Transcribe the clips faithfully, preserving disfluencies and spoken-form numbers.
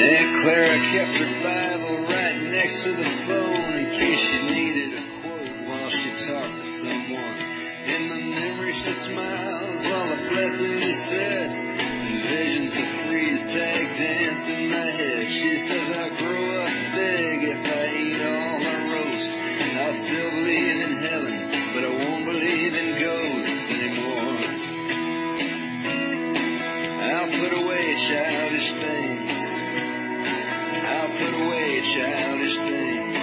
Aunt Clara kept her Bible right next to the phone in case she needed a quote while she talked to someone. In my memory she smiles while the blessing is said, and visions of freeze tag dance in my head. She says I'll grow up big if I eat all my roast, and I'll still believe in heaven, but I won't believe in ghosts anymore. I'll put away childish things. I'll put away childish things.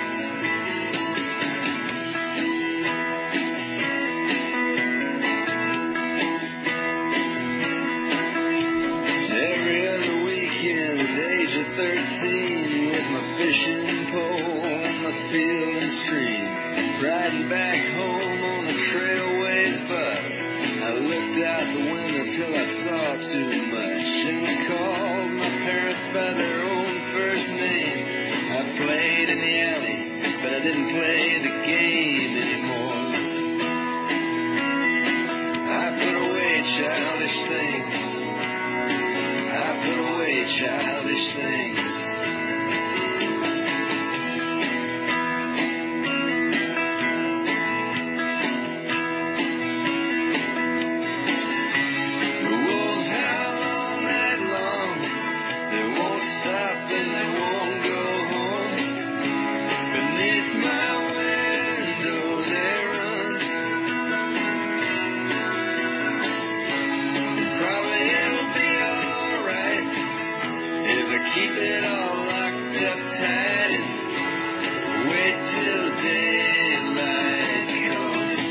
Every other weekend at the age of thirteen, with my fishing pole and my field and stream, riding back home on the Trailways bus, I looked out the window till I saw too much, and I called my parents by their own first names. I played in the alley, but I didn't play the game anymore. I put away childish things. I put away childish things. The wolves howl all night long. They won't stop and they won't go home. Beneath my window they run. Probably it'll be alright if I keep it all locked up tight and wait till daylight comes.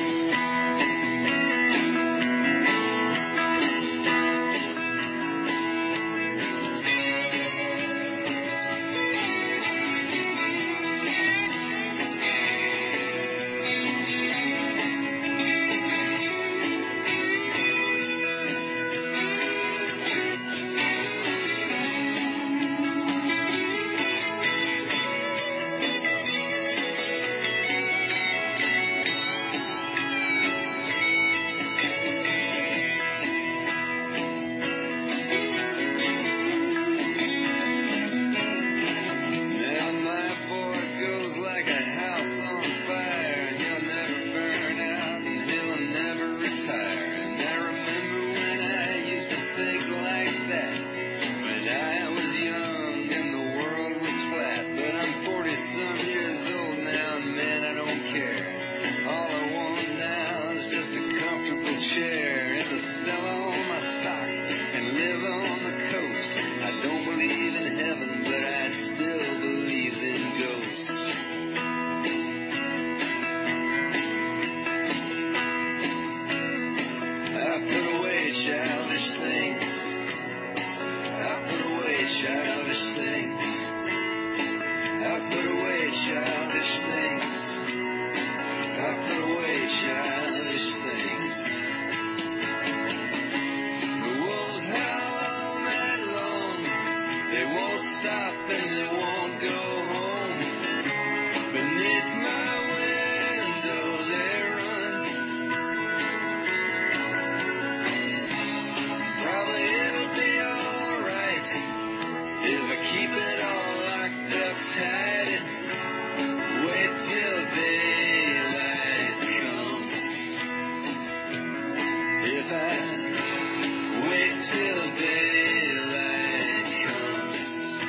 Now my boy goes like a house on fire, and he'll never burn out and he'll never retire. And I remember when I used to think like that, when I was young and the world was flat. But I'm forty some years old now, and man, I don't care. All I want now is just a comfortable chair and to sell all my stock and live on the coast. I don't believe in heaven, but I still believe in ghosts. I put away childish things. I put away childish things. I put away childish things. I put away childish things. The wolves howl all night long. They won't stop and they won't go home. Beneath my window they run. Probably it'll be alright if I keep it all locked up tight and wait till daylight comes. If I wait till daylight comes.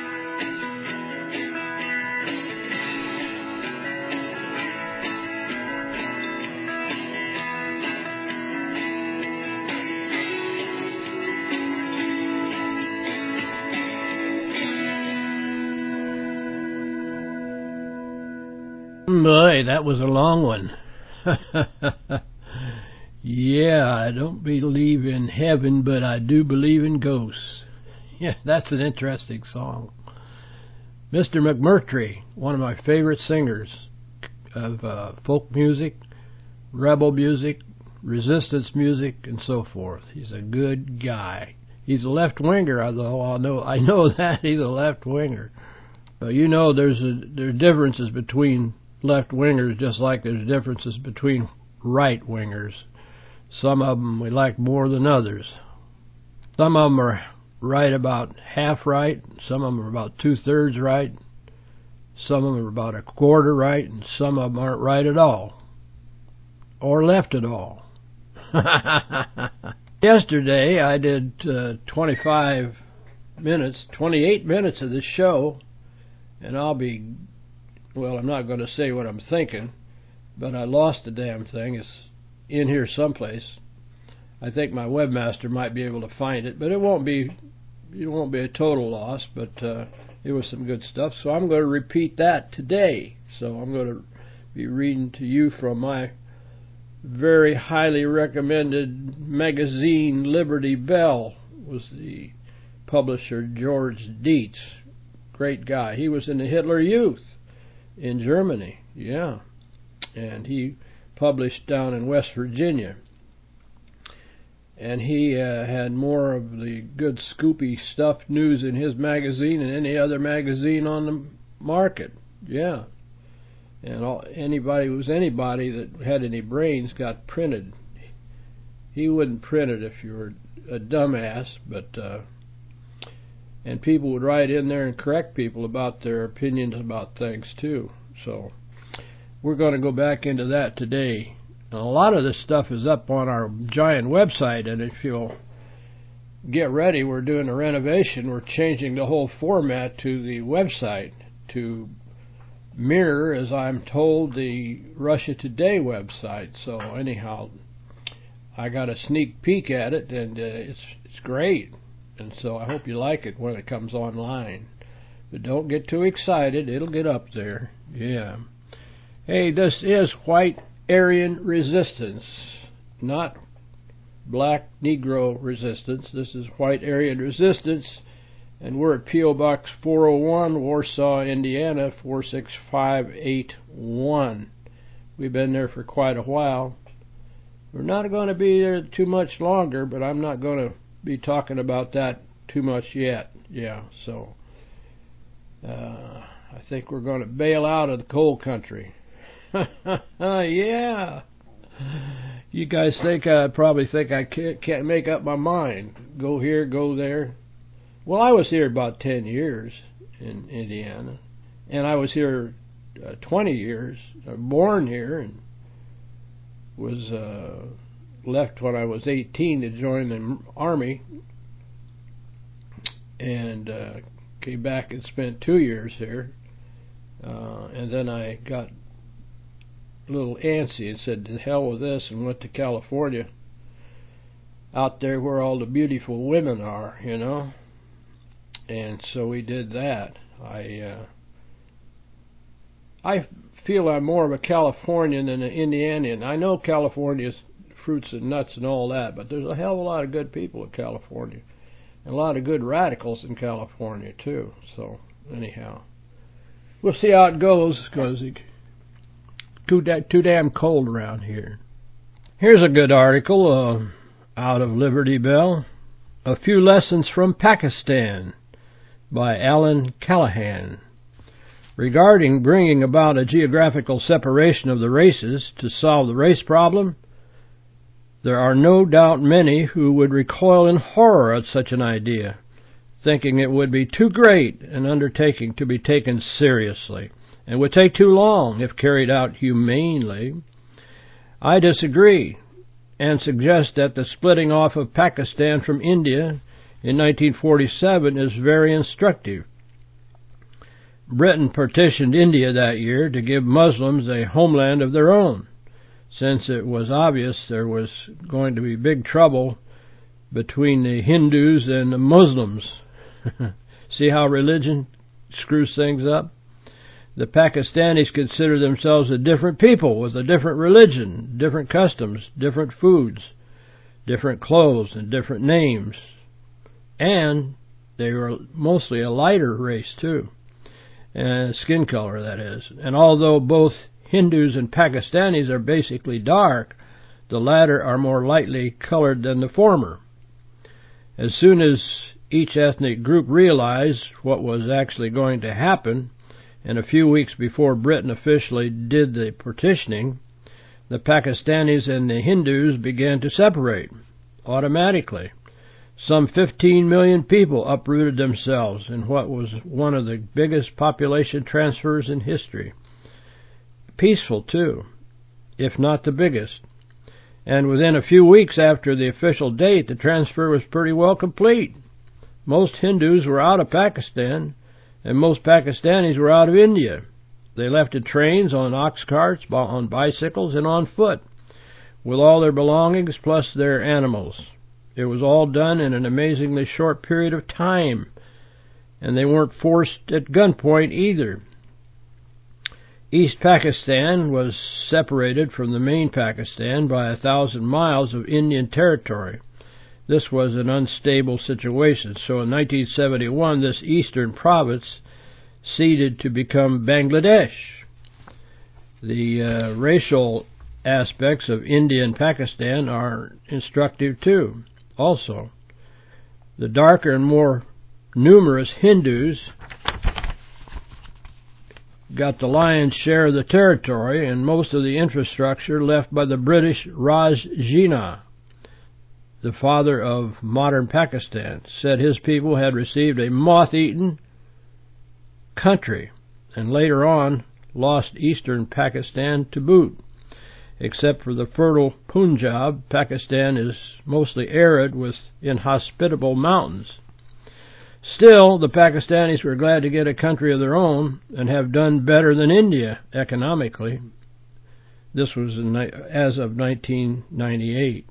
Boy, that was a long one. Yeah, I don't believe in heaven, but I do believe in ghosts. Yeah, that's an interesting song. Mister McMurtry, one of my favorite singers of uh, folk music, rebel music, resistance music, and so forth. He's a good guy. He's a left-winger, although I know I know that he's a left-winger. But you know, there's a, there's differences between left-wingers, just like there's differences between right-wingers. Some of them we like more than others. Some of them are right about half right, some of them are about two-thirds right, some of them are about a quarter right, and some of them aren't right at all, or left at all. Yesterday I did uh, twenty-five minutes, twenty-eight minutes of this show, and I'll be, well, I'm not going to say what I'm thinking, but I lost the damn thing. It's in here someplace. I think my webmaster might be able to find it, but it won't be, it won't be a total loss, but uh, it was some good stuff, so I'm going to repeat that today. So I'm going to be reading to you from my very highly recommended magazine, Liberty Bell. Was the publisher George Dietz. Great guy. He was in the Hitler Youth in Germany, yeah, and he published down in West Virginia. And he uh, had more of the good scoopy stuff news in his magazine than any other magazine on the market, yeah. And all, anybody who was anybody that had any brains got printed. He wouldn't print it if you were a dumbass, but uh, and people would write in there and correct people about their opinions about things too. So we're going to go back into that today. And a lot of this stuff is up on our giant website, and if you'll get ready, we're doing a renovation. We're changing the whole format to the website to mirror, as I'm told, the Russia Today website. So anyhow, I got a sneak peek at it, and uh, it's it's great. And so I hope you like it when it comes online. But don't get too excited. It'll get up there. Yeah. Hey, this is White Aryan Resistance, not Black Negro Resistance. This is White Aryan Resistance. And we're at P O Box four oh one, Warsaw, Indiana, four six five eight one. We've been there for quite a while. We're not going to be there too much longer, but I'm not going to be talking about that too much yet. Yeah, so uh, I think we're going to bail out of the coal country. Yeah. You guys think I probably think I can't, can't make up my mind. Go here, go there. Well, I was here about ten years in Indiana, and I was here uh, twenty years, uh, born here, and was uh, left when I was eighteen to join the Army, and uh, came back and spent two years here, uh, and then I got a little antsy and said, to hell with this, and went to California, out there where all the beautiful women are, you know. And so we did that. I uh, I feel I'm more of a Californian than an Indianian. I know California's fruits and nuts and all that, but there's a hell of a lot of good people in California, and a lot of good radicals in California too. So anyhow, we'll see how it goes, because it's too, da- too damn cold around here. Here's a good article uh, out of Liberty Bell. A Few Lessons from Pakistan by Alan Callahan. Regarding bringing about a geographical separation of the races to solve the race problem, there are no doubt many who would recoil in horror at such an idea, thinking it would be too great an undertaking to be taken seriously, and would take too long if carried out humanely. I disagree, and suggest that the splitting off of Pakistan from India in nineteen forty-seven is very instructive. Britain partitioned India that year to give Muslims a homeland of their own, since it was obvious there was going to be big trouble between the Hindus and the Muslims. See how religion screws things up? The Pakistanis consider themselves a different people with a different religion, different customs, different foods, different clothes, and different names. And they were mostly a lighter race, too. Uh, skin color, that is. And although both Hindus and Pakistanis are basically dark, the latter are more lightly colored than the former. As soon as each ethnic group realized what was actually going to happen, and a few weeks before Britain officially did the partitioning, the Pakistanis and the Hindus began to separate automatically. Some fifteen million people uprooted themselves in what was one of the biggest population transfers in history. Peaceful, too, if not the biggest. And within a few weeks after the official date, the transfer was pretty well complete. Most Hindus were out of Pakistan, and most Pakistanis were out of India. They left in trains, on ox carts, on bicycles, and on foot, with all their belongings plus their animals. It was all done in an amazingly short period of time, and they weren't forced at gunpoint either. East Pakistan was separated from the main Pakistan by a thousand miles of Indian territory. This was an unstable situation, so in nineteen seventy-one this eastern province ceded to become Bangladesh. The uh, racial aspects of India and Pakistan are instructive too. Also, the darker and more numerous Hindus got the lion's share of the territory and most of the infrastructure left by the British Raj Jinnah, the father of modern Pakistan, said his people had received a moth-eaten country and later on lost eastern Pakistan to boot. Except for the fertile Punjab, Pakistan is mostly arid with inhospitable mountains. Still, the Pakistanis were glad to get a country of their own and have done better than India economically. This was in, as of nineteen ninety-eight.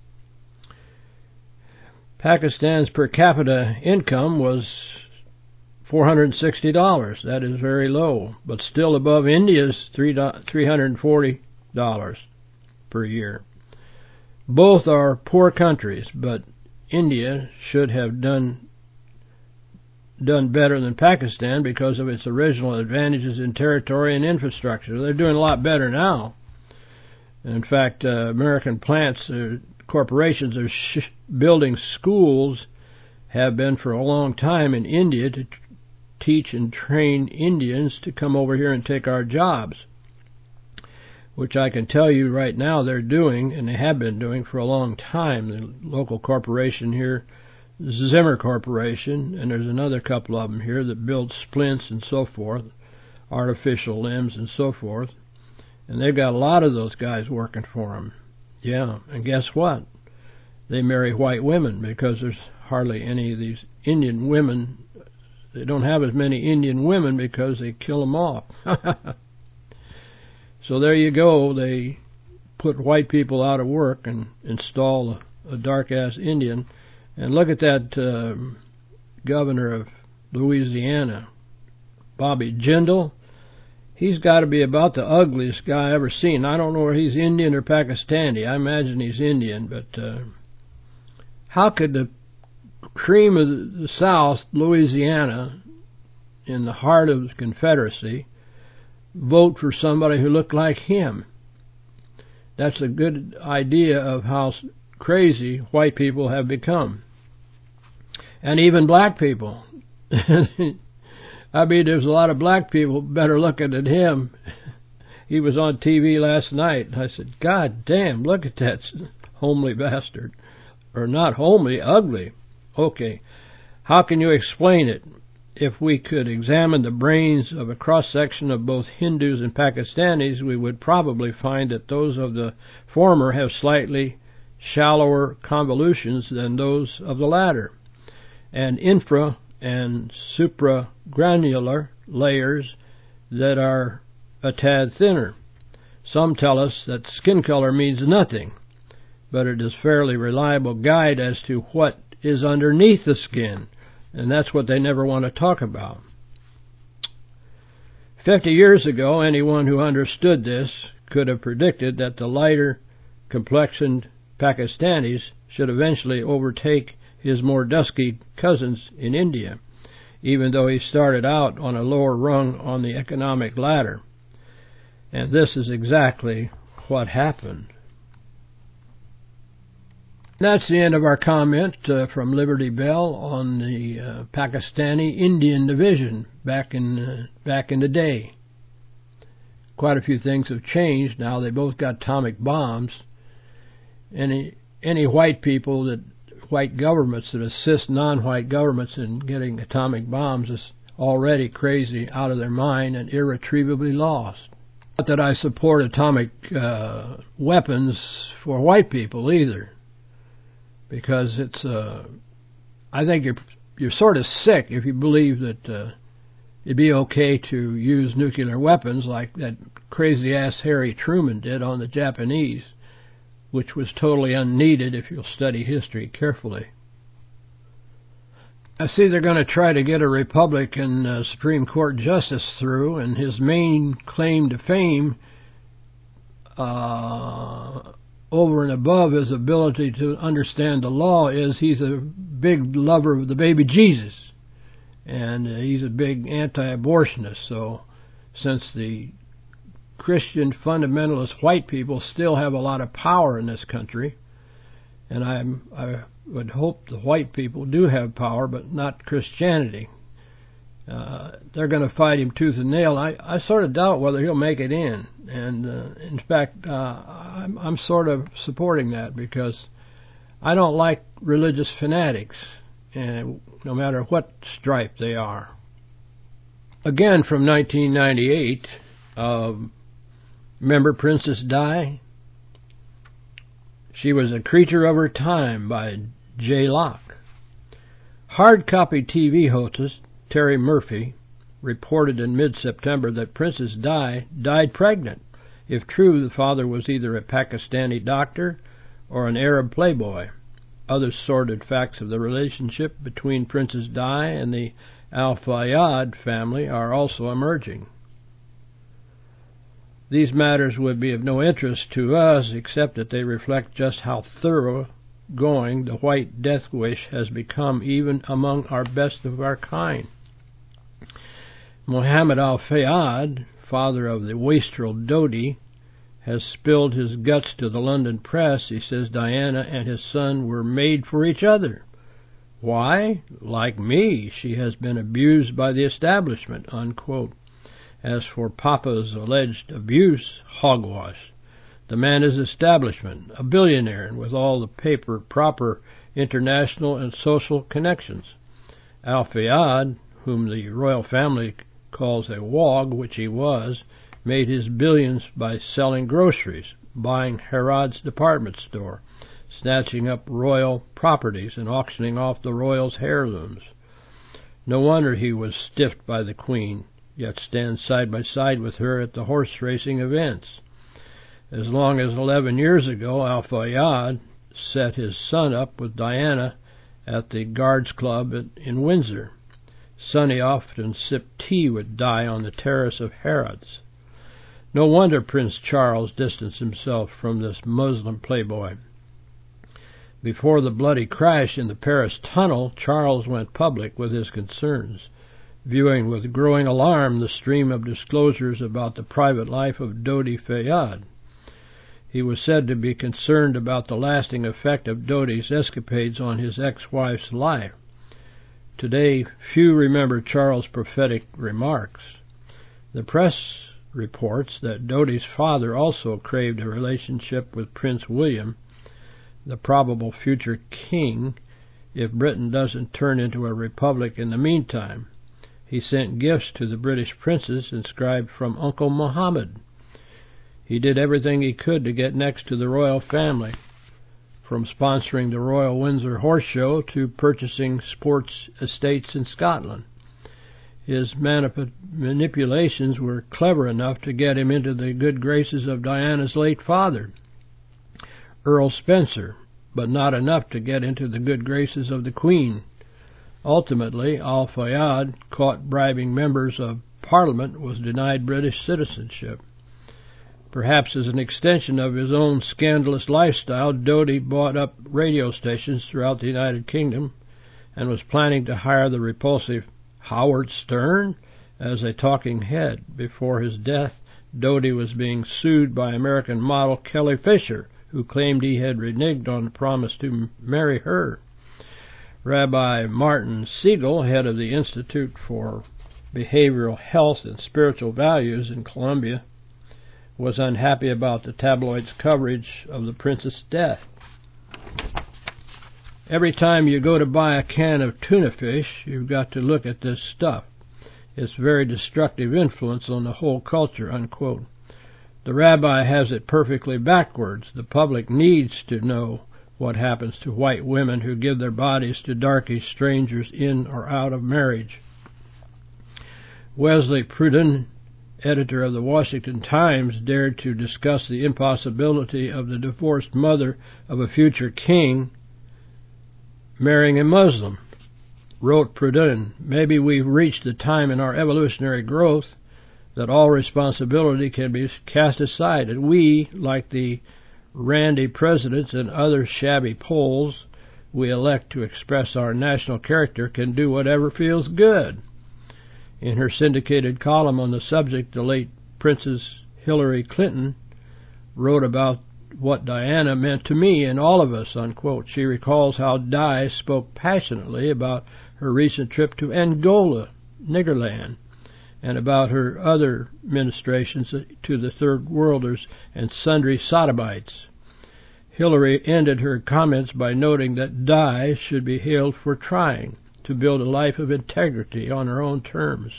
Pakistan's per capita income was four hundred sixty dollars. That is very low, but still above India's three hundred forty dollars per year. Both are poor countries, but India should have done done better than Pakistan because of its original advantages in territory and infrastructure. They're doing a lot better now. In fact, uh, American plants, uh, corporations are sh- building schools, have been for a long time in India to t- teach and train Indians to come over here and take our jobs, which I can tell you right now they're doing, and they have been doing for a long time. The local corporation here, Zimmer Corporation, and there's another couple of them here that build splints and so forth, artificial limbs and so forth, and they've got a lot of those guys working for them. Yeah, and guess what? They marry white women because there's hardly any of these Indian women. They don't have as many Indian women because they kill them off. So there you go. They put white people out of work and install a, a dark-ass Indian. And look at that uh, governor of Louisiana, Bobby Jindal. He's got to be about the ugliest guy I ever seen. I don't know whether he's Indian or Pakistani. I imagine he's Indian, but uh, how could the cream of the South, Louisiana, in the heart of the Confederacy, vote for somebody who looked like him? That's a good idea of how crazy white people have become. And even black people. I mean, there's a lot of black people better looking than him. He was on T V last night. I said, God damn, look at that homely bastard. Or not homely, ugly. Okay, how can you explain it? If we could examine the brains of a cross-section of both Hindus and Pakistanis, we would probably find that those of the former have slightly shallower convolutions than those of the latter, and infra- and supragranular layers that are a tad thinner. Some tell us that skin color means nothing, but it is a fairly reliable guide as to what is underneath the skin, and that's what they never want to talk about. Fifty years ago, anyone who understood this could have predicted that the lighter complexioned Pakistanis should eventually overtake his more dusky cousins in India, even though he started out on a lower rung on the economic ladder. And this is exactly what happened. That's the end of our comment uh, from Liberty Bell on the uh, Pakistani-Indian division back in uh, back in the day. Quite a few things have changed now. They both got atomic bombs. Any any white people that white governments that assist non-white governments in getting atomic bombs is already crazy, out of their mind, and irretrievably lost. Not that I support atomic uh, weapons for white people either, because it's. Uh, I think you're you're sort of sick if you believe that uh, it'd be okay to use nuclear weapons like that crazy-ass Harry Truman did on the Japanese, which was totally unneeded if you'll study history carefully. I see they're going to try to get a Republican uh, Supreme Court justice through, and his main claim to fame, uh, over and above his ability to understand the law, is he's a big lover of the baby Jesus, and uh, he's a big anti-abortionist. So since the Christian fundamentalist white people still have a lot of power in this country, and I'm, I would hope the white people do have power, but not Christianity. Uh, they're going to fight him tooth and nail. I, I sort of doubt whether he'll make it in. And, uh, in fact, uh, I'm, I'm sort of supporting that because I don't like religious fanatics, and no matter what stripe they are. Again, from nineteen ninety-eight, um, remember Princess Di? She was a creature of her time by Jay Locke. Hard copy T V hostess Terry Murphy reported in mid-September that Princess Di died pregnant. If true, the father was either a Pakistani doctor or an Arab playboy. Other sordid facts of the relationship between Princess Di and the Al Fayed family are also emerging. These matters would be of no interest to us except that they reflect just how thorough-going the white death wish has become even among our best of our kind. Mohammed Al Fayed, father of the wastrel Dodi, has spilled his guts to the London press. He says Diana and his son were made for each other. Why? Like me, she has been abused by the establishment, unquote. As for Papa's alleged abuse, hogwash. The man is establishment, a billionaire, and with all the paper proper international and social connections. Al Fayed, whom the royal family calls a wog, which he was, made his billions by selling groceries, buying Harrods department store, snatching up royal properties, and auctioning off the royals' heirlooms. No wonder he was stiffed by the Queen, yet stands side by side with her at the horse racing events. As long as eleven years ago, Al Fayed set his son up with Diana at the Guards Club in Windsor. Sonny often sipped tea with Di on the terrace of Harrods. No wonder Prince Charles distanced himself from this Muslim playboy. Before the bloody crash in the Paris tunnel, Charles went public with his concerns, viewing with growing alarm the stream of disclosures about the private life of Dodi Fayed. He was said to be concerned about the lasting effect of Dodi's escapades on his ex-wife's life. Today, few remember Charles' prophetic remarks. The press reports that Dodi's father also craved a relationship with Prince William, the probable future king, if Britain doesn't turn into a republic in the meantime. He sent gifts to the British princes inscribed from Uncle Muhammad. He did everything he could to get next to the royal family, from sponsoring the Royal Windsor Horse Show to purchasing sports estates in Scotland. His manip- manipulations were clever enough to get him into the good graces of Diana's late father, Earl Spencer, but not enough to get into the good graces of the Queen. Ultimately, Al Fayed, caught bribing members of Parliament, was denied British citizenship. Perhaps as an extension of his own scandalous lifestyle, Dodi bought up radio stations throughout the United Kingdom and was planning to hire the repulsive Howard Stern as a talking head. Before his death, Dodi was being sued by American model Kelly Fisher, who claimed he had reneged on the promise to marry her. Rabbi Martin Siegel, head of the Institute for Behavioral Health and Spiritual Values in Columbia, was unhappy about the tabloids' coverage of the prince's death. Every time you go to buy a can of tuna fish, you've got to look at this stuff. It's very destructive influence on the whole culture, unquote. The rabbi has it perfectly backwards. The public needs to know what happens to white women who give their bodies to darkish strangers in or out of marriage. Wesley Pruden, editor of the Washington Times, dared to discuss the impossibility of the divorced mother of a future king marrying a Muslim. Wrote Pruden, maybe we've reached the time in our evolutionary growth that all responsibility can be cast aside, and we, like the randy presidents and other shabby poles we elect to express our national character, can do whatever feels good. In her syndicated column on the subject, the late Princess Hillary Clinton wrote about what Diana meant to me and all of us, unquote. She recalls how Di spoke passionately about her recent trip to Angola, Niggerland, and about her other ministrations to the third worlders and sundry sodomites. Hillary ended her comments by noting that Di should be hailed for trying to build a life of integrity on her own terms.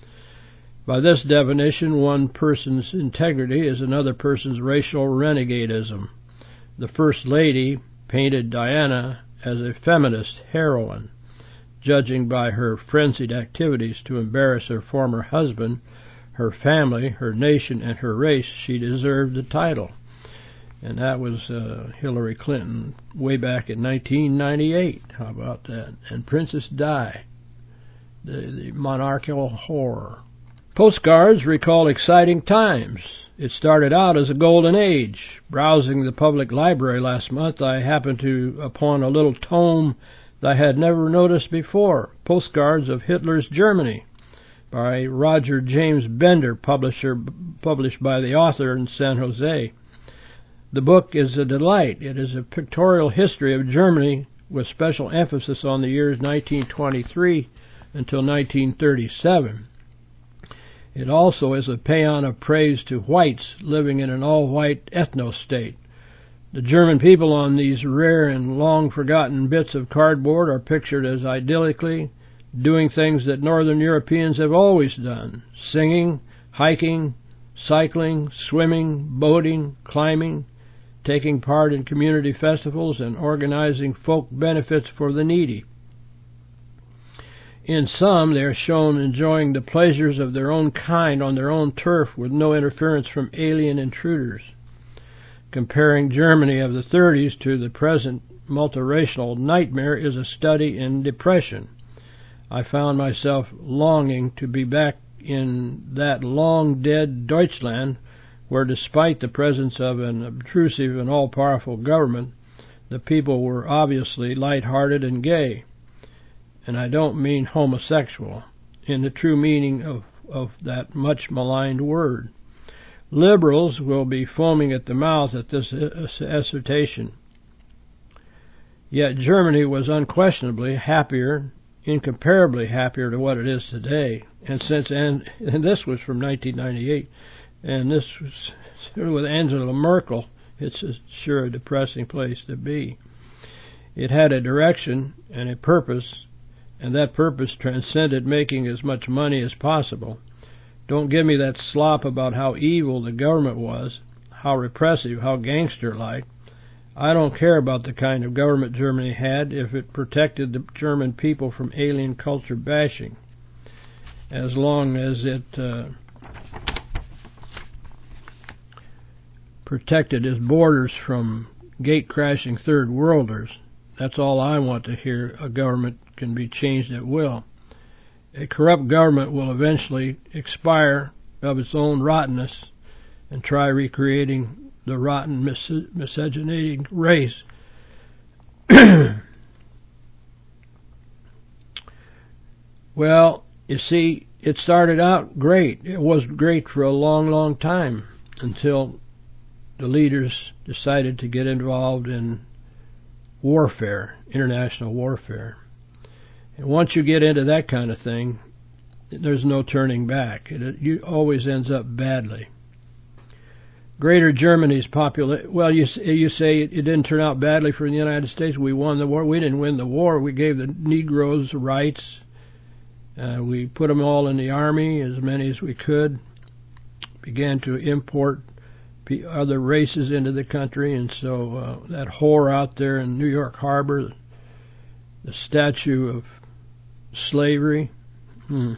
By this definition, one person's integrity is another person's racial renegadism. The First Lady painted Diana as a feminist heroine. Judging by her frenzied activities to embarrass her former husband, her family, her nation, and her race, she deserved the title. And that was uh, Hillary Clinton way back in nineteen ninety-eight. How about that? And Princess Di, the, the monarchical whore. Postcards recall exciting times. It started out as a golden age. Browsing the public library last month, I happened to upon a little tome that I had never noticed before, Postcards of Hitler's Germany, by Roger James Bender, publisher, published by the author in San Jose. The book is a delight. It is a pictorial history of Germany with special emphasis on the years nineteen twenty-three until nineteen thirty-seven. It also is a paean of praise to whites living in an all-white ethno-state. The German people on these rare and long-forgotten bits of cardboard are pictured as idyllically doing things that Northern Europeans have always done: singing, hiking, cycling, swimming, boating, climbing, taking part in community festivals, and organizing folk benefits for the needy. In some, they are shown enjoying the pleasures of their own kind on their own turf with no interference from alien intruders. Comparing Germany of the thirties to the present multiracial nightmare is a study in depression. I found myself longing to be back in that long-dead Deutschland where, despite the presence of an obtrusive and all-powerful government, the people were obviously light-hearted and gay. And I don't mean homosexual in the true meaning of, of that much-maligned word. Liberals will be foaming at the mouth at this assertion. Yet Germany was unquestionably happier, incomparably happier to what it is today. And since and, and this was from nineteen ninety-eight, and this was with Angela Merkel, it's a sure a depressing place to be. It had a direction and a purpose, and that purpose transcended making as much money as possible. Don't give me that slop about how evil the government was, how repressive, how gangster-like. I don't care about the kind of government Germany had if it protected the German people from alien culture bashing, as long as it uh, protected its borders from gate-crashing third worlders. That's all I want to hear. A government can be changed at will. A corrupt government will eventually expire of its own rottenness and try recreating the rotten, mis- miscegenating race. Well, you see, it started out great. It was great for a long, long time until the leaders decided to get involved in warfare, international warfare. And once you get into that kind of thing, there's no turning back. It, it always ends up badly. Greater Germany's population. Well, you you say it didn't turn out badly for the United States. We won the war. We didn't win the war. We gave the Negroes rights. Uh, we put them all in the army, as many as we could. Began to import other races into the country, and so uh, that whore out there in New York Harbor, the statue of slavery, hmm.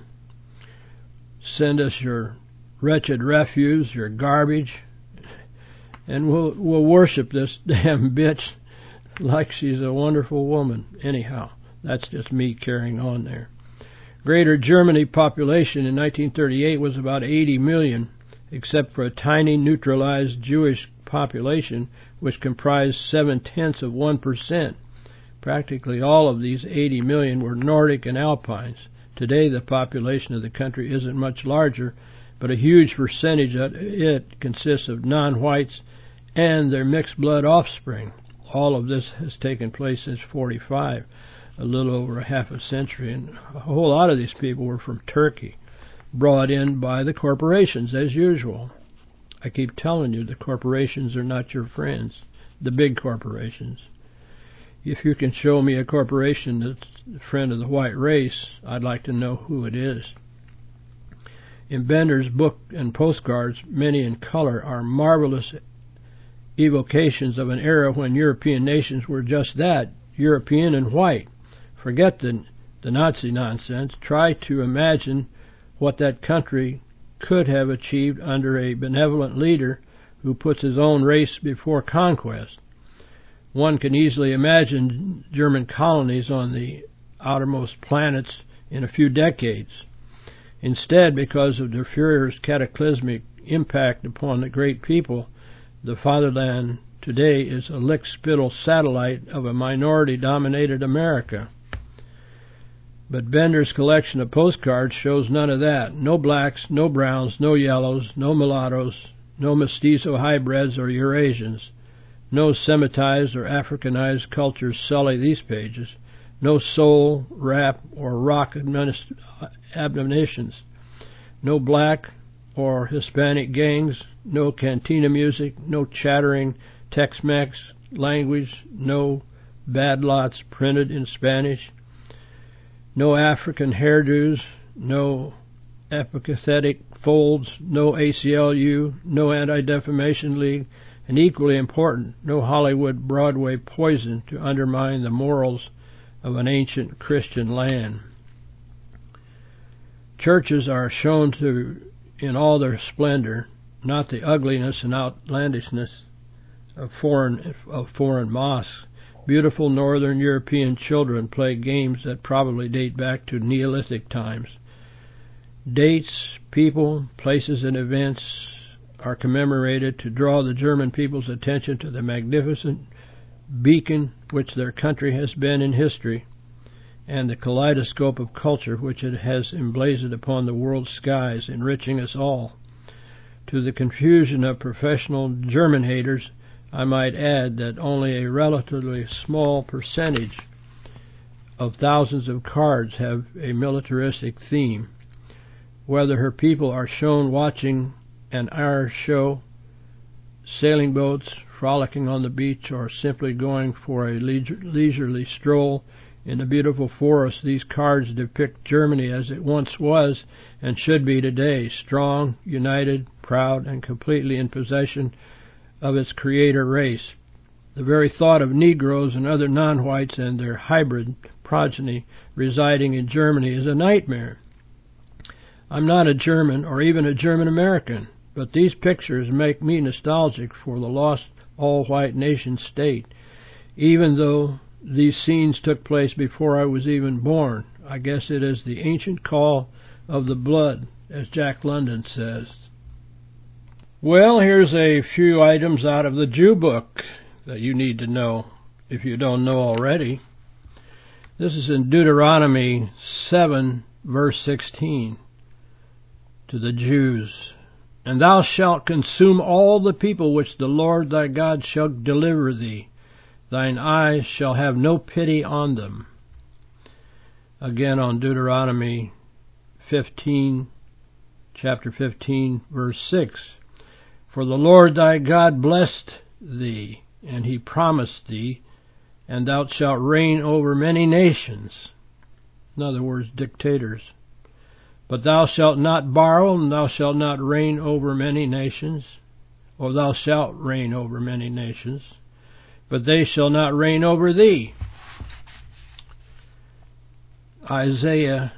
Send us your wretched refuse, your garbage, and we'll we'll worship this damn bitch like she's a wonderful woman. Anyhow, that's just me carrying on there. Greater Germany population in nineteen thirty-eight was about eighty million, except for a tiny neutralized Jewish population, which comprised seven-tenths of one percent. Practically all of these eighty million were Nordic and Alpines. Today, the population of the country isn't much larger, but a huge percentage of it consists of non-whites and their mixed-blood offspring. All of this has taken place since forty-five, a little over a half a century, and a whole lot of these people were from Turkey, brought in by the corporations, as usual. I keep telling you, the corporations are not your friends, the big corporations. If you can show me a corporation that's a friend of the white race, I'd like to know who it is. In Bender's book and postcards, many in color, are marvelous evocations of an era when European nations were just that, European and white. Forget the, the Nazi nonsense. Try to imagine what that country could have achieved under a benevolent leader who puts his own race before conquest. One can easily imagine German colonies on the outermost planets in a few decades. Instead, because of der Führer's cataclysmic impact upon the great people, the fatherland today is a lick-spittle satellite of a minority-dominated America. But Bender's collection of postcards shows none of that. No blacks, no browns, no yellows, no mulattoes, no mestizo hybrids or Eurasians. No Semitized or Africanized cultures sully these pages. No soul, rap, or rock admonitions. No black or Hispanic gangs. No cantina music. No chattering Tex-Mex language. No bad lots printed in Spanish. No African hairdos. No epithetic folds. No A C L U. No Anti-Defamation League. And equally important, no Hollywood Broadway poison to undermine the morals of an ancient Christian land. Churches are shown to in all their splendor, not the ugliness and outlandishness of foreign of foreign mosques. Beautiful northern European children play games that probably date back to Neolithic times. Dates, people, places, and events are commemorated to draw the German people's attention to the magnificent beacon which their country has been in history, and the kaleidoscope of culture which it has emblazoned upon the world's skies, enriching us all. To the confusion of professional German haters, I might add that only a relatively small percentage of thousands of cards have a militaristic theme. Whether her people are shown watching an Irish show, sailing boats, frolicking on the beach, or simply going for a leisure, leisurely stroll in the beautiful forest, these cards depict Germany as it once was and should be today, strong, united, proud, and completely in possession of its creator race. The very thought of Negroes and other non-whites and their hybrid progeny residing in Germany is a nightmare. I'm not a German or even a German-American, but these pictures make me nostalgic for the lost all-white nation state, even though these scenes took place before I was even born. I guess it is the ancient call of the blood, as Jack London says. Well, here's a few items out of the Jew book that you need to know if you don't know already. This is in Deuteronomy seven, verse sixteen, to the Jews. And thou shalt consume all the people which the Lord thy God shall deliver thee. Thine eyes shall have no pity on them. Again on Deuteronomy fifteen, chapter fifteen, verse six. For the Lord thy God blessed thee, and he promised thee, and thou shalt reign over many nations. In other words, dictators. But thou shalt not borrow, and thou shalt not reign over many nations, or thou shalt reign over many nations, but they shall not reign over thee. Isaiah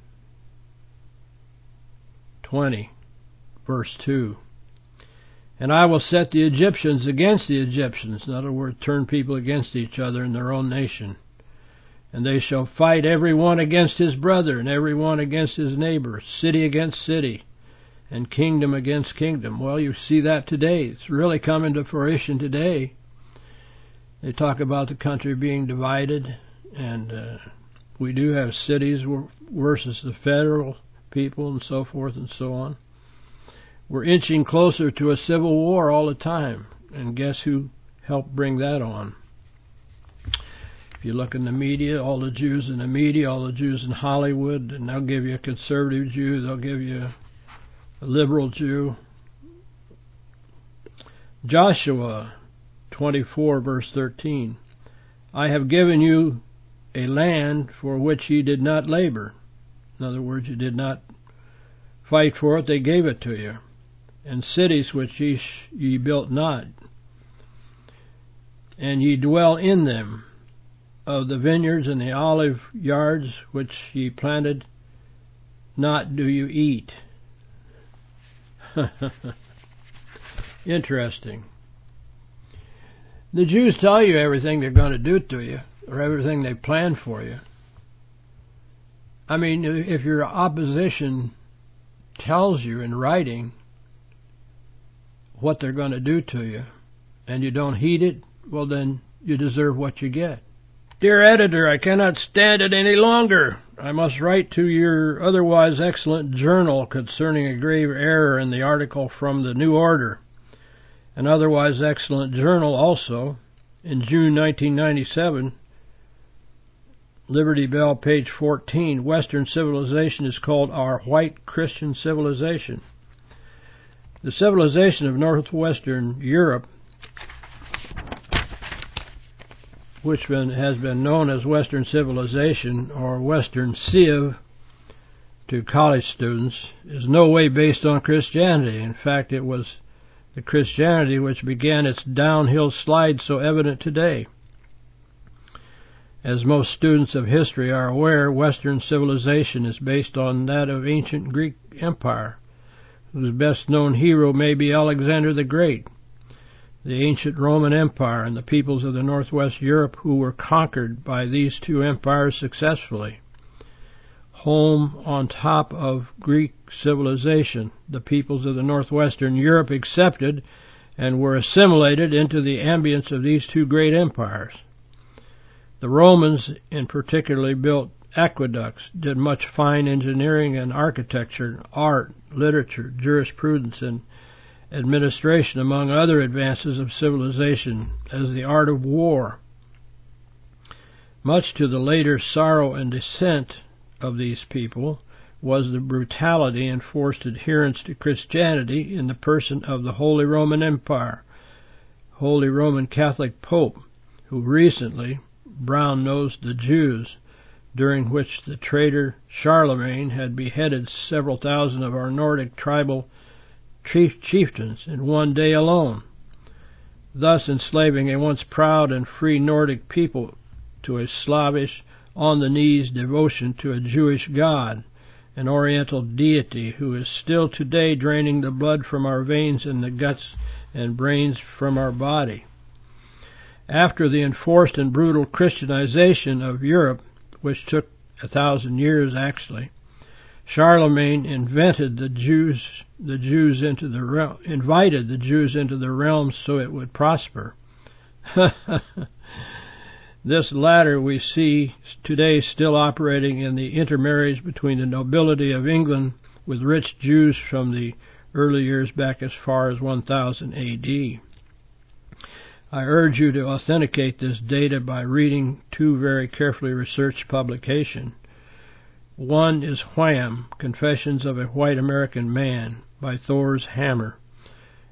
twenty, verse two. And I will set the Egyptians against the Egyptians. In other words, turn people against each other in their own nation. And they shall fight every one against his brother, and every one against his neighbor, city against city, and kingdom against kingdom. Well, you see that today. It's really coming to fruition today. They talk about the country being divided, and uh, we do have cities versus the federal people and so forth and so on. We're inching closer to a civil war all the time, and guess who helped bring that on? If you look in the media, all the Jews in the media, all the Jews in Hollywood, and they'll give you a conservative Jew, they'll give you a liberal Jew. Joshua twenty-four, verse thirteen. I have given you a land for which ye did not labor. In other words, you did not fight for it, they gave it to you. And cities which ye, sh- ye built not, and ye dwell in them. Of the vineyards and the olive yards which ye planted, not do you eat. Interesting. The Jews tell you everything they're going to do to you, or everything they plan for you. I mean, if your opposition tells you in writing what they're going to do to you, and you don't heed it, well then you deserve what you get. Dear editor, I cannot stand it any longer. I must write to your otherwise excellent journal concerning a grave error in the article from the New Order. An otherwise excellent journal also, in June nineteen ninety-seven, Liberty Bell, page fourteen, Western civilization is called our white Christian civilization. The civilization of northwestern Europe, which been, has been known as Western civilization or Western Civ to college students, is no way based on Christianity. In fact, it was the Christianity which began its downhill slide so evident today. As most students of history are aware, Western civilization is based on that of ancient Greek Empire, whose best-known hero may be Alexander the Great. The ancient Roman Empire and the peoples of the Northwest Europe who were conquered by these two empires successfully. Home on top of Greek civilization, the peoples of the Northwestern Europe accepted and were assimilated into the ambience of these two great empires. The Romans in particular built aqueducts, did much fine engineering and architecture, art, literature, jurisprudence, and administration, among other advances of civilization, as the art of war. Much to the later sorrow and dissent of these people was the brutality and forced adherence to Christianity in the person of the Holy Roman Empire, Holy Roman Catholic Pope, who recently brown-nosed the Jews, during which the traitor Charlemagne had beheaded several thousand of our Nordic tribal chief chieftains in one day alone, thus enslaving a once proud and free Nordic people to a slavish, on-the-knees devotion to a Jewish god, an Oriental deity who is still today draining the blood from our veins and the guts and brains from our body. After the enforced and brutal Christianization of Europe, which took a thousand years actually, Charlemagne invented the Jews, the Jews into the realm, invited the Jews into the realm so it would prosper. This latter we see today still operating in the intermarriage between the nobility of England with rich Jews from the early years back as far as one thousand A D. I urge you to authenticate this data by reading two very carefully researched publications. One is Wham! Confessions of a White American Man by Thor's Hammer,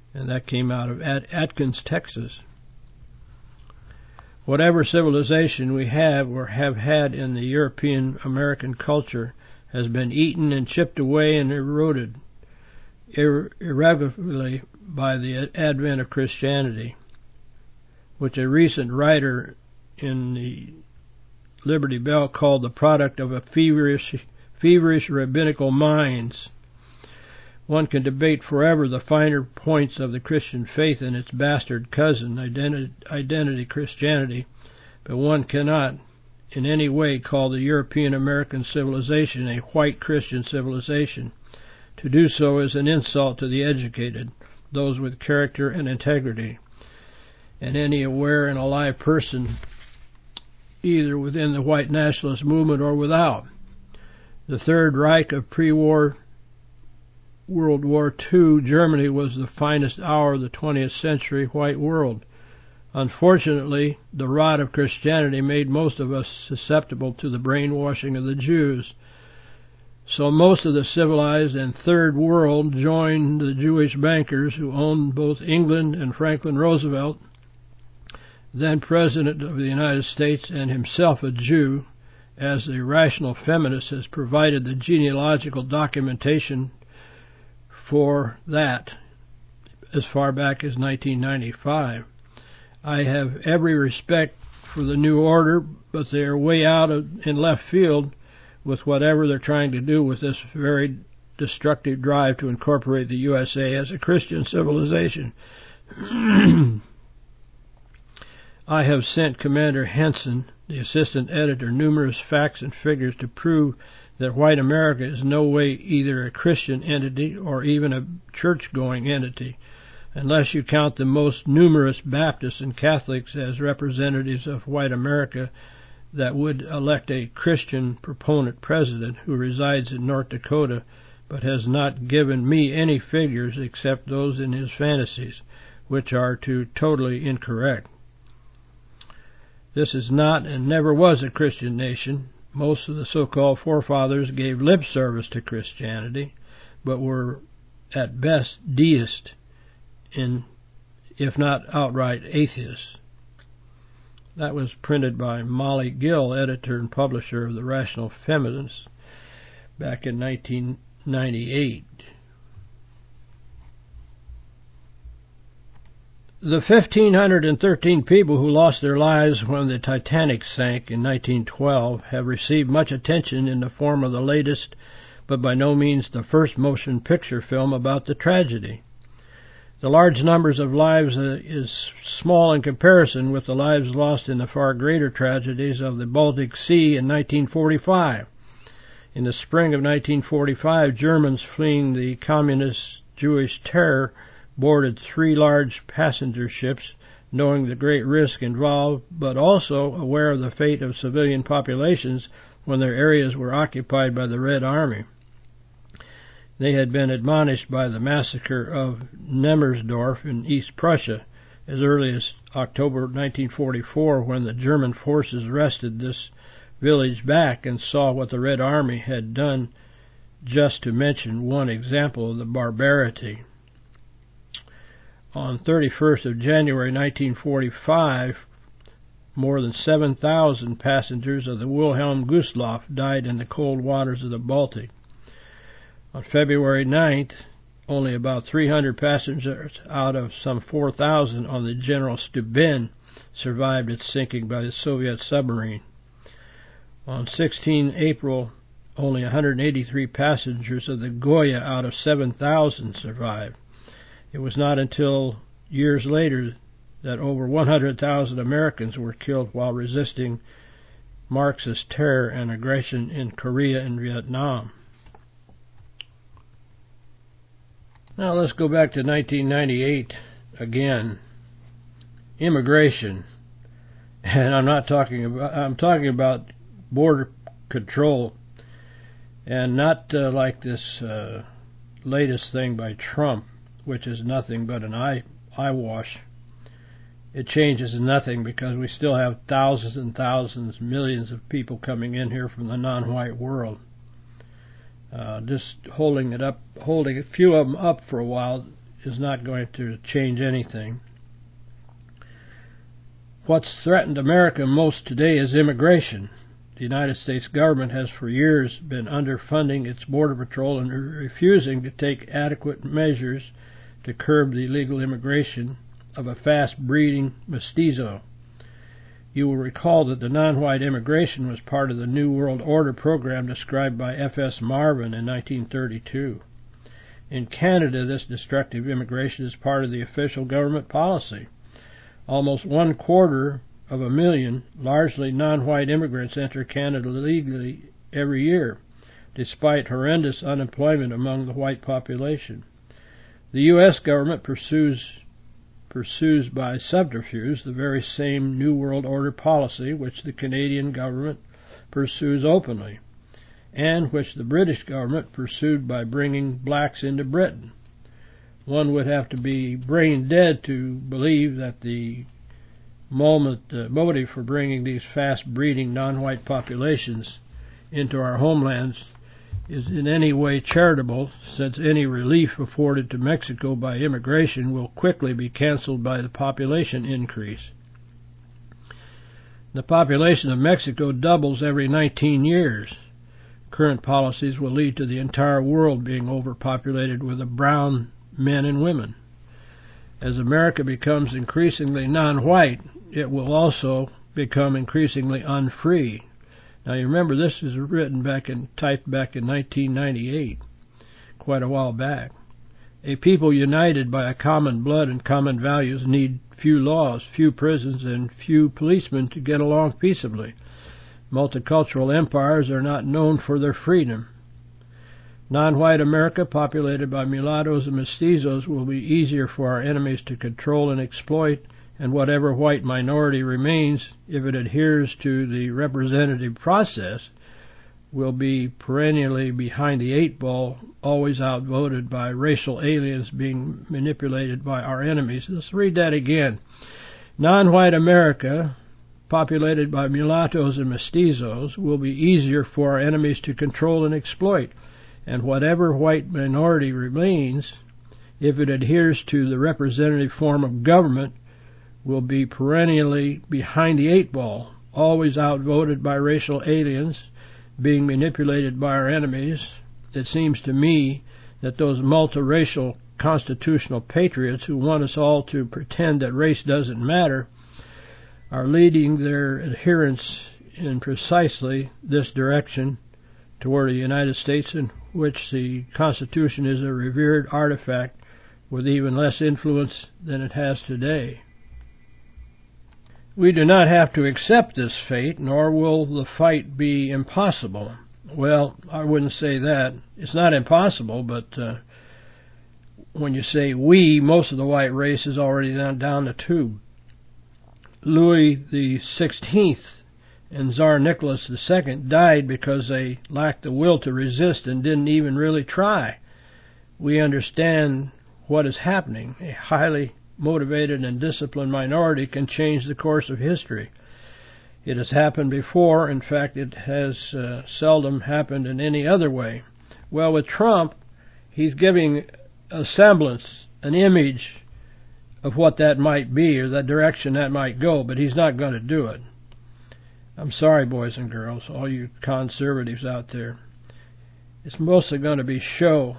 and that came out of At- Atkins, Texas. Whatever civilization we have or have had in the European American culture has been eaten and chipped away and eroded ir- irrevocably by the advent of Christianity, which a recent writer in the Liberty Bell called the product of a feverish, feverish rabbinical minds. One can debate forever the finer points of the Christian faith and its bastard cousin, identity, identity Christianity, but one cannot in any way call the European American civilization a white Christian civilization. To do so is an insult to the educated, those with character and integrity, and any aware and alive person, either within the white nationalist movement or without. The Third Reich of pre-war World War Two Germany was the finest hour of the twentieth century white world. Unfortunately, the rot of Christianity made most of us susceptible to the brainwashing of the Jews. So most of the civilized and Third World joined the Jewish bankers who owned both England and Franklin Roosevelt, then President of the United States and himself a Jew, as the rational feminist has provided the genealogical documentation for that as far back as nineteen ninety-five. I have every respect for the New Order, but they are way out of, in left field with whatever they're trying to do with this very destructive drive to incorporate the U S A as a Christian civilization. I have sent Commander Henson, the assistant editor, numerous facts and figures to prove that white America is no way either a Christian entity or even a church-going entity, unless you count the most numerous Baptists and Catholics as representatives of white America that would elect a Christian proponent president who resides in North Dakota but has not given me any figures except those in his fantasies, which are too totally incorrect. This is not and never was a Christian nation. Most of the so-called forefathers gave lip service to Christianity, but were at best deists, in, if not outright atheists. That was printed by Molly Gill, editor and publisher of the Rational Feminist, back in nineteen ninety-eight. The one thousand five hundred thirteen people who lost their lives when the Titanic sank in nineteen twelve have received much attention in the form of the latest, but by no means the first motion picture film about the tragedy. The large numbers of lives uh, is small in comparison with the lives lost in the far greater tragedies of the Baltic Sea in nineteen forty-five. In the spring of nineteen forty-five, Germans fleeing the communist Jewish terror boarded three large passenger ships, knowing the great risk involved, but also aware of the fate of civilian populations when their areas were occupied by the Red Army. They had been admonished by the massacre of Nemmersdorf in East Prussia as early as October nineteen forty-four, when the German forces wrested this village back and saw what the Red Army had done, just to mention one example of the barbarity. On thirty-first of January nineteen forty-five, more than seven thousand passengers of the Wilhelm Gustloff died in the cold waters of the Baltic. On February ninth, only about three hundred passengers out of some four thousand on the General Steuben survived its sinking by the Soviet submarine. On the sixteenth of April, only one hundred eighty-three passengers of the Goya out of seven thousand survived. It was not until years later that over one hundred thousand Americans were killed while resisting Marxist terror and aggression in Korea and Vietnam. Now let's go back to nineteen ninety-eight again. Immigration. And I'm not talking about, I'm talking about border control, and not uh, like this uh, latest thing by Trump, which is nothing but an eye, eyewash. It changes nothing because we still have thousands and thousands, millions of people coming in here from the non-white world. Uh, just holding it up, holding a few of them up for a while is not going to change anything. What's threatened America most today is immigration. The United States government has for years been underfunding its Border Patrol and refusing to take adequate measures to curb the illegal immigration of a fast-breeding mestizo. You will recall that the non-white immigration was part of the New World Order program described by F S Marvin in nineteen thirty-two. In Canada, this destructive immigration is part of the official government policy. Almost one quarter of a million largely non-white immigrants enter Canada legally every year, despite horrendous unemployment among the white population. The U S government pursues pursues by subterfuge the very same New World Order policy which the Canadian government pursues openly, and which the British government pursued by bringing blacks into Britain. One would have to be brain dead to believe that the moment, uh, motive for bringing these fast-breeding non-white populations into our homelands is in any way charitable, since any relief afforded to Mexico by immigration will quickly be canceled by the population increase. The population of Mexico doubles every nineteen years. Current policies will lead to the entire world being overpopulated with a brown men and women. As America becomes increasingly non-white, it will also become increasingly unfree. Now you remember this was written back and typed back in nineteen ninety-eight, quite a while back. A people united by a common blood and common values need few laws, few prisons, and few policemen to get along peaceably. Multicultural empires are not known for their freedom. Non-white America, populated by mulattoes and mestizos, will be easier for our enemies to control and exploit, and whatever white minority remains, if it adheres to the representative process, will be perennially behind the eight ball, always outvoted by racial aliens being manipulated by our enemies. Let's read that again. Non-white America, populated by mulattoes and mestizos, will be easier for our enemies to control and exploit, and whatever white minority remains, if it adheres to the representative form of government, will be perennially behind the eight ball, always outvoted by racial aliens, being manipulated by our enemies. It seems to me that those multiracial constitutional patriots who want us all to pretend that race doesn't matter are leading their adherents in precisely this direction toward a United States in which the Constitution is a revered artifact with even less influence than it has today. We do not have to accept this fate, nor will the fight be impossible. Well, I wouldn't say that. It's not impossible, but uh, when you say we, most of the white race is already down, down the tube. Louis the Sixteenth and Tsar Nicholas the Second died because they lacked the will to resist and didn't even really try. We understand what is happening. A highly motivated and disciplined minority can change the course of history. It has happened before. In fact, it has uh, seldom happened in any other way. Well, with Trump, he's giving a semblance, an image of what that might be or the direction that might go, but he's not going to do it. I'm sorry, boys and girls, all you conservatives out there. It's mostly going to be show,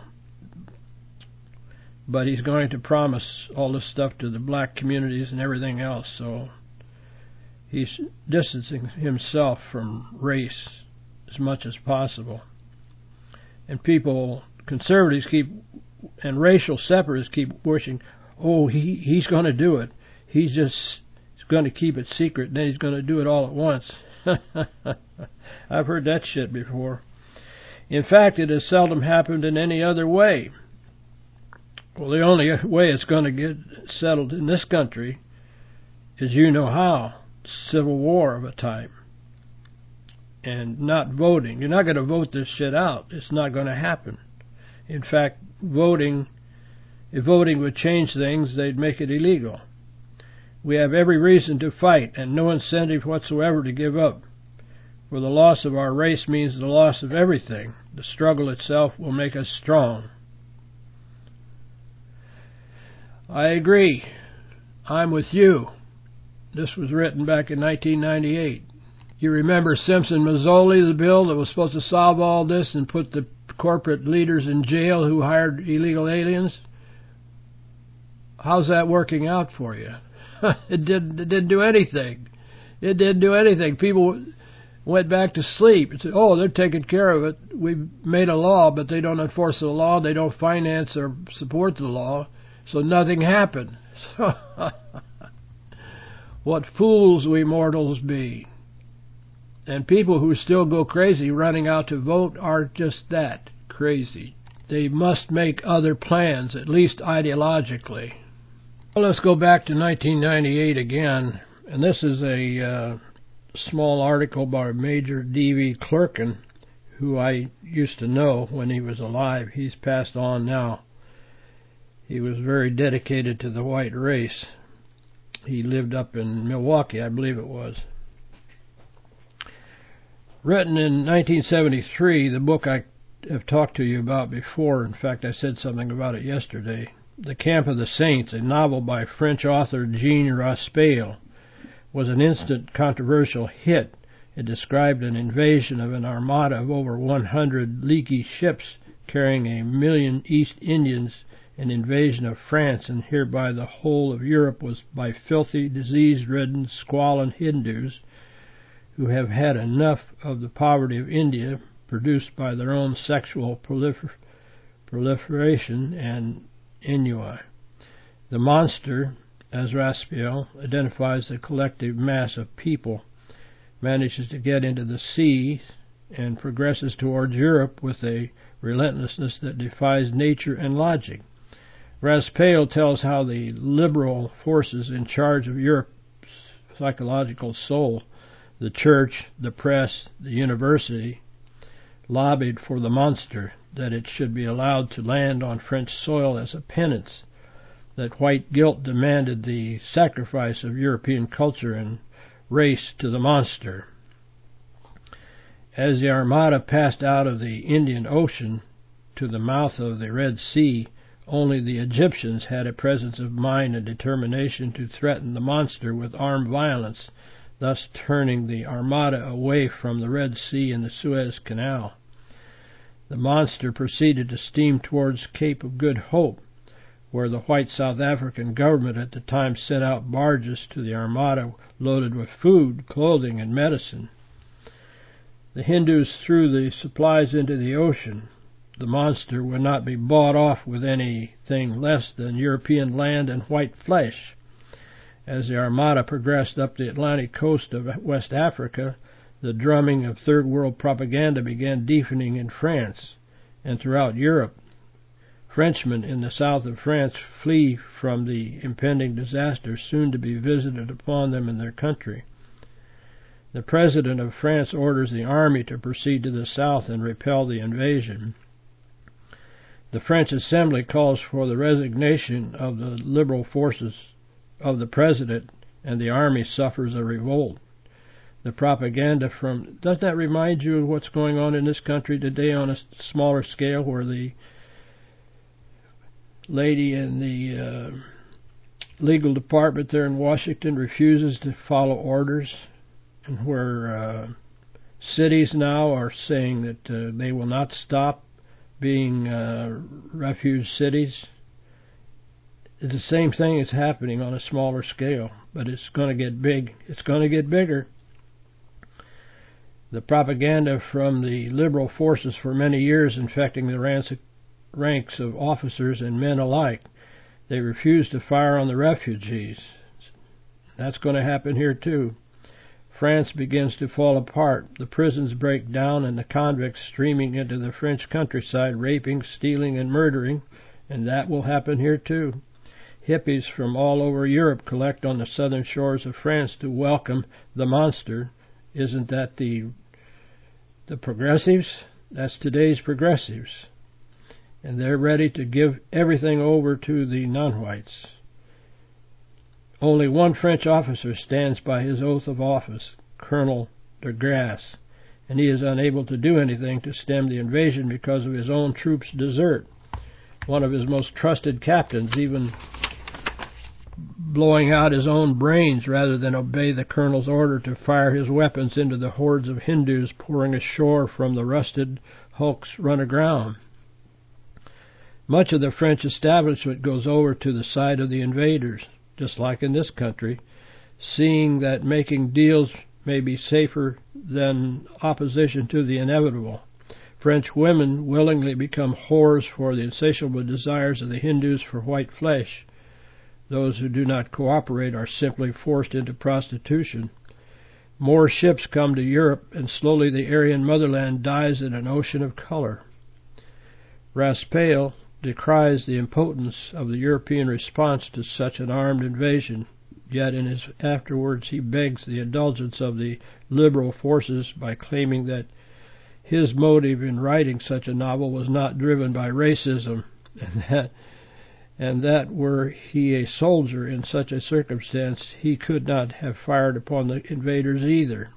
but he's going to promise all this stuff to the black communities and everything else, so he's distancing himself from race as much as possible. And people, conservatives keep, and racial separatists keep wishing, oh, he he's going to do it. He's just he's going to keep it secret, and then he's going to do it all at once. I've heard that shit before. In fact, it has seldom happened in any other way. Well, the only way it's going to get settled in this country is you know how. Civil war of a type. And not voting. You're not going to vote this shit out. It's not going to happen. In fact, voting, if voting would change things, they'd make it illegal. We have every reason to fight and no incentive whatsoever to give up. For the loss of our race means the loss of everything. The struggle itself will make us strong. I agree. I'm with you. This was written back in nineteen ninety-eight. You remember Simpson-Mazzoli, the bill that was supposed to solve all this and put the corporate leaders in jail who hired illegal aliens? How's that working out for you? it, didn't, it didn't do anything. It didn't do anything. People went back to sleep and said, oh, they're taking care of it. We've made a law, but they don't enforce the law. They don't finance or support the law. So nothing happened. What fools we mortals be. And people who still go crazy running out to vote are just that, crazy. They must make other plans, at least ideologically. Well, let's go back to nineteen ninety-eight again. And this is a uh, small article by Major D V Clerkin, who I used to know when he was alive. He's passed on now. He was very dedicated to the white race. He lived up in Milwaukee, I believe it was. Written in nineteen seventy-three, the book I have talked to you about before, in fact I said something about it yesterday, The Camp of the Saints, a novel by French author Jean Raspail, was an instant controversial hit. It described an invasion of an armada of over one hundred leaky ships carrying a million East Indians. An invasion of France, and hereby the whole of Europe was by filthy, disease-ridden, squalid Hindus who have had enough of the poverty of India, produced by their own sexual prolifer- proliferation and ennui. The monster, as Raspail identifies the collective mass of people, manages to get into the sea and progresses towards Europe with a relentlessness that defies nature and logic. Raspail tells how the liberal forces in charge of Europe's psychological soul, the church, the press, the university, lobbied for the monster, that it should be allowed to land on French soil as a penance, that white guilt demanded the sacrifice of European culture and race to the monster. As the Armada passed out of the Indian Ocean to the mouth of the Red Sea, only the Egyptians had a presence of mind and determination to threaten the monster with armed violence, thus turning the Armada away from the Red Sea and the Suez Canal. The monster proceeded to steam towards Cape of Good Hope, where the white South African government at the time sent out barges to the Armada loaded with food, clothing, and medicine. The Hindus threw the supplies into the ocean. The monster would not be bought off with anything less than European land and white flesh. As the Armada progressed up the Atlantic coast of West Africa, the drumming of Third World propaganda began deepening in France and throughout Europe. Frenchmen in the south of France flee from the impending disaster soon to be visited upon them in their country. The President of France orders the army to proceed to the south and repel the invasion. The French Assembly calls for the resignation of the liberal forces of the President, and the army suffers a revolt. The propaganda from... Doesn't that remind you of what's going on in this country today on a smaller scale, where the lady in the uh, legal department there in Washington refuses to follow orders, and where uh, cities now are saying that uh, they will not stop being uh, refuge cities? It's the same thing is happening on a smaller scale, but it's going to get big. It's going to get bigger. The propaganda from the liberal forces for many years infecting the ranks of officers and men alike. They refuse to fire on the refugees. That's going to happen here too. France begins to fall apart. The prisons break down and the convicts streaming into the French countryside, raping, stealing, and murdering, and that will happen here too. Hippies from all over Europe collect on the southern shores of France to welcome the monster. Isn't that the the progressives? That's today's progressives. And they're ready to give everything over to the non-whites. Only one French officer stands by his oath of office, Colonel de Grasse, and he is unable to do anything to stem the invasion because of his own troops' desert. One of his most trusted captains even blowing out his own brains rather than obey the colonel's order to fire his weapons into the hordes of Hindus pouring ashore from the rusted hulks run aground. Much of the French establishment goes over to the side of the invaders, just like in this country, seeing that making deals may be safer than opposition to the inevitable. French women willingly become whores for the insatiable desires of the Hindus for white flesh. Those who do not cooperate are simply forced into prostitution. More ships come to Europe, and slowly the Aryan motherland dies in an ocean of color. Raspail decries the impotence of the European response to such an armed invasion, yet in his afterwards he begs the indulgence of the liberal forces by claiming that his motive in writing such a novel was not driven by racism, and that, and that were he a soldier in such a circumstance, he could not have fired upon the invaders either.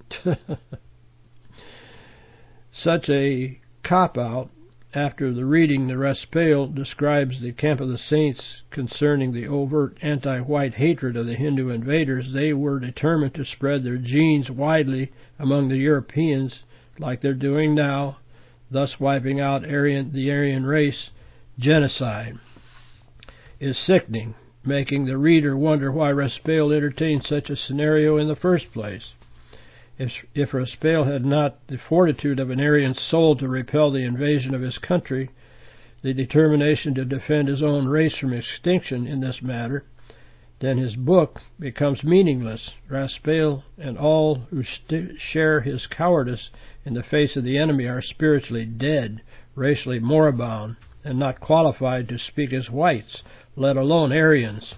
Such a cop-out. After the reading, the Raspail describes the camp of the saints concerning the overt anti-white hatred of the Hindu invaders. They were determined to spread their genes widely among the Europeans, like they're doing now, thus wiping out Aryan, the Aryan race. Genocide is sickening, making the reader wonder why Raspail entertained such a scenario in the first place. If, if Raspail had not the fortitude of an Aryan soul to repel the invasion of his country, the determination to defend his own race from extinction in this matter, then his book becomes meaningless. Raspail and all who st- share his cowardice in the face of the enemy are spiritually dead, racially moribund, and not qualified to speak as whites, let alone Aryans.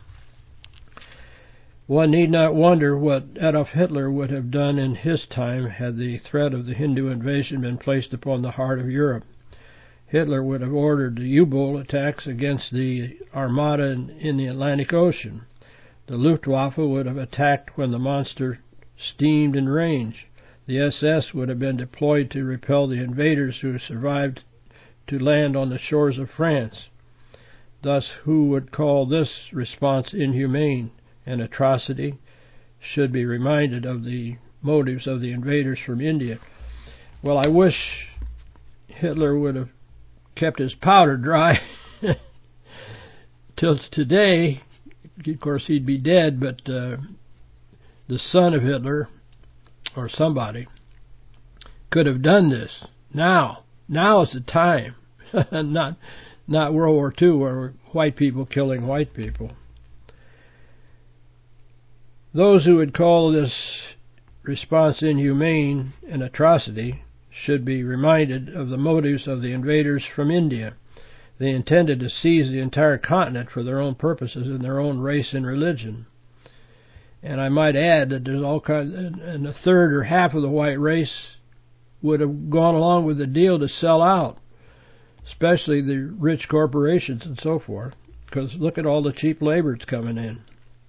One need not wonder what Adolf Hitler would have done in his time had the threat of the Hindu invasion been placed upon the heart of Europe. Hitler would have ordered the U-boat attacks against the Armada in, in the Atlantic Ocean. The Luftwaffe would have attacked when the monster steamed in range. The S S would have been deployed to repel the invaders who survived to land on the shores of France. Thus, who would call this response inhumane? An atrocity, should be reminded of the motives of the invaders from India. Well, I wish Hitler would have kept his powder dry till today. Of course, he'd be dead, but uh, the son of Hitler, or somebody, could have done this. Now, now is the time. not, not World War Two, where white people killing white people. Those who would call this response inhumane, an atrocity, should be reminded of the motives of the invaders from India. They intended to seize the entire continent for their own purposes in their own race and religion. And I might add that there's all kinds, and a third or half of the white race would have gone along with the deal to sell out, especially the rich corporations and so forth, because look at all the cheap labor that's coming in.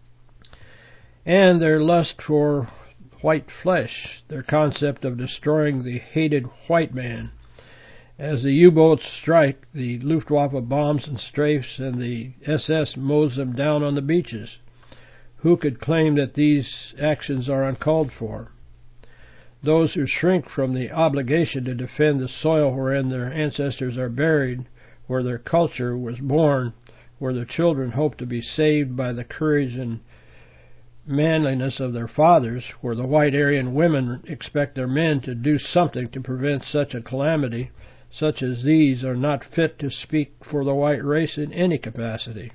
And their lust for white flesh, their concept of destroying the hated white man. As the U-boats strike, the Luftwaffe bombs and strafes, and the S S mows them down on the beaches. Who could claim that these actions are uncalled for? Those who shrink from the obligation to defend the soil wherein their ancestors are buried, where their culture was born, where their children hope to be saved by the courage and manliness of their fathers, where the white Aryan women expect their men to do something to prevent such a calamity, such as these are not fit to speak for the white race in any capacity.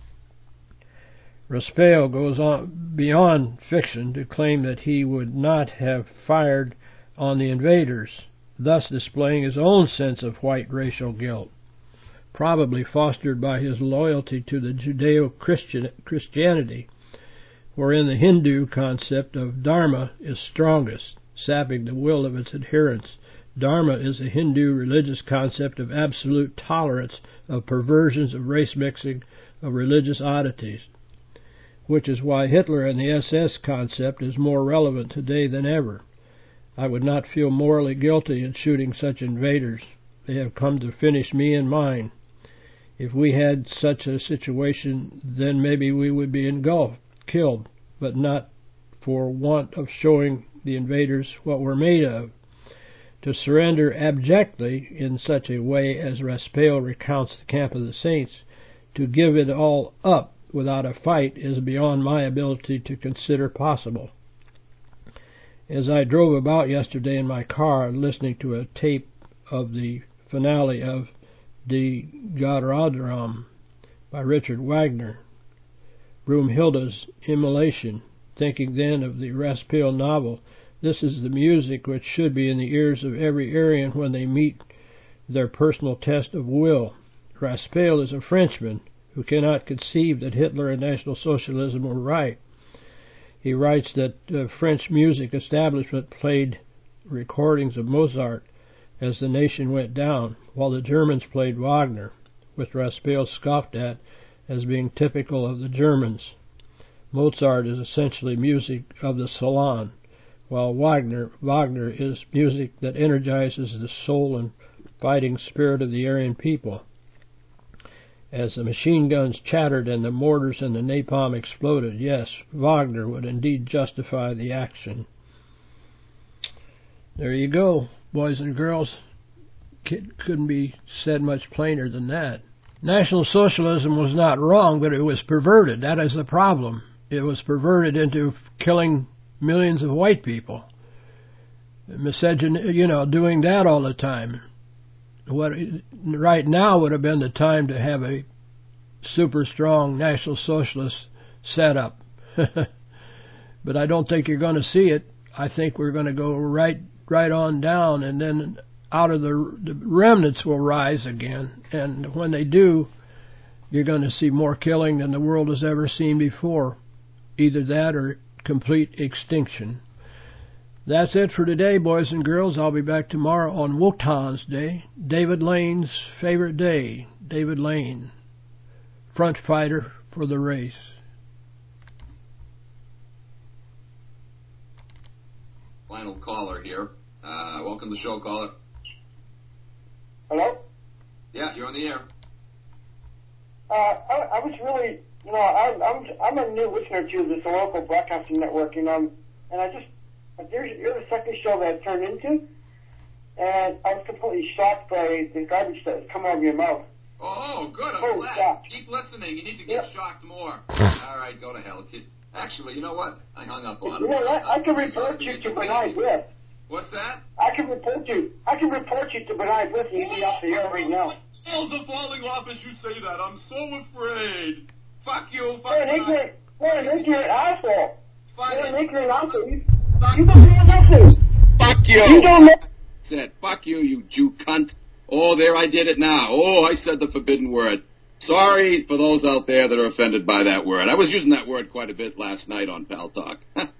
Raspail goes on beyond fiction to claim that he would not have fired on the invaders, thus displaying his own sense of white racial guilt, probably fostered by his loyalty to the Judeo-Christianity, wherein the Hindu concept of dharma is strongest, sapping the will of its adherents. Dharma is a Hindu religious concept of absolute tolerance of perversions of race mixing, of religious oddities, which is why Hitler and the S S concept is more relevant today than ever. I would not feel morally guilty in shooting such invaders. They have come to finish me and mine. If we had such a situation, then maybe we would be engulfed, killed, but not for want of showing the invaders what we're made of. To surrender abjectly in such a way as Raspail recounts the camp of the saints, to give it all up without a fight, is beyond my ability to consider possible. As I drove about yesterday in my car listening to a tape of the finale of Die Götterdämmerung by Richard Wagner, Brunhilde's Immolation, thinking then of the Raspail novel, this is the music which should be in the ears of every Aryan when they meet their personal test of will. Raspail is a Frenchman who cannot conceive that Hitler and National Socialism were right. He writes that uh, French music establishment played recordings of Mozart as the nation went down, while the Germans played Wagner, which Raspail scoffed at as being typical of the Germans. Mozart is essentially music of the salon, while Wagner, Wagner is music that energizes the soul and fighting spirit of the Aryan people. As the machine guns chattered and the mortars and the napalm exploded, yes, Wagner would indeed justify the action. There you go, boys and girls. Couldn't be said much plainer than that. National Socialism was not wrong, but it was perverted. That is the problem. It was perverted into killing millions of white people. Misogyn, you know, doing that all the time. What right now would have been the time to have a super strong National Socialist setup. But I don't think you're going to see it. I think we're going to go right right on down, and then out of the, the remnants will rise again. And when they do, you're going to see more killing than the world has ever seen before. Either that or complete extinction. That's it for today, boys and girls. I'll be back tomorrow on Wotan's Day, David Lane's favorite day. David Lane, front fighter for the race. Final caller here. Uh, welcome to the show, caller. Hello? Yeah, you're on the air. Uh, I, I was really, you know, I, I'm I'm a new listener to this local broadcasting network, you know, and I just, you're, you're the second show that I turned into, and I was completely shocked by the garbage that has come out of your mouth. Oh, good. I'm oh, glad. Shocked. Keep listening. You need to get yeah. shocked more. All right, go to hell. Actually, you know what? I hung up on you him. You know what? I can report you to B'nai B'rith. What's that? I can report you. I can report you to B'nai B'rith and you'll be off the air right now. Balls are falling off as you say that. I'm so afraid. Fuck you. Fuck You're an ignorant, you're an ignorant asshole. Fine. You're an ignorant asshole. You, Fuck you don't know nothing. Fuck you. You don't know. That's it. Fuck you, you Jew cunt. Oh, there I did it now. Oh, I said the forbidden word. Sorry for those out there that are offended by that word. I was using that word quite a bit last night on Pal Talk.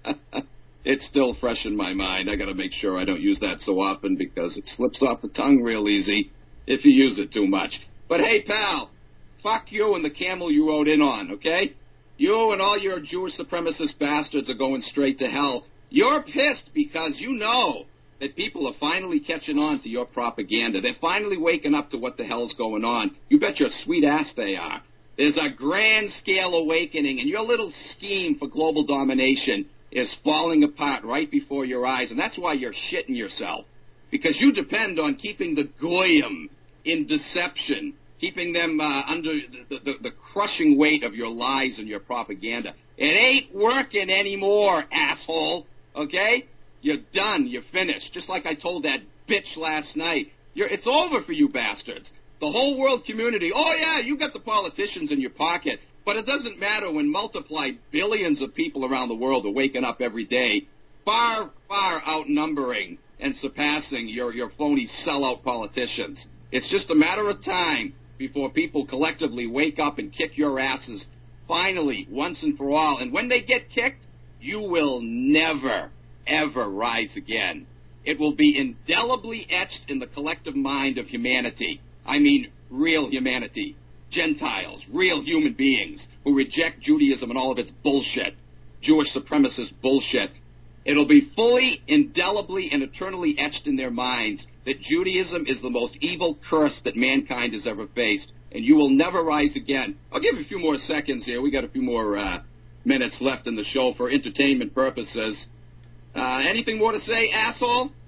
It's still fresh in my mind. I got to make sure I don't use that so often because it slips off the tongue real easy if you use it too much. But hey, pal, fuck you and the camel you rode in on, okay? You and all your Jewish supremacist bastards are going straight to hell. You're pissed because you know that people are finally catching on to your propaganda. They're finally waking up to what the hell's going on. You bet your sweet ass they are. There's a grand-scale awakening, and your little scheme for global domination is falling apart right before your eyes, and that's why you're shitting yourself. Because you depend on keeping the goyim in deception, keeping them uh, under the, the, the crushing weight of your lies and your propaganda. It ain't working anymore, asshole, okay? You're done. You're finished. Just like I told that bitch last night. You're, it's over for you bastards. The whole world community, oh, yeah, you got the politicians in your pocket, but it doesn't matter when multiplied billions of people around the world are waking up every day, far, far outnumbering and surpassing your, your phony sellout politicians. It's just a matter of time before people collectively wake up and kick your asses, finally, once and for all. And when they get kicked, you will never, ever rise again. It will be indelibly etched in the collective mind of humanity. I mean, real humanity. Gentiles, real human beings who reject Judaism and all of its bullshit, Jewish supremacist bullshit. It'll be fully, indelibly, and eternally etched in their minds that Judaism is the most evil curse that mankind has ever faced. and you will never rise again. I'll give you a few more seconds here. We got a few more uh, minutes left in the show for entertainment purposes. Uh, anything more to say, asshole?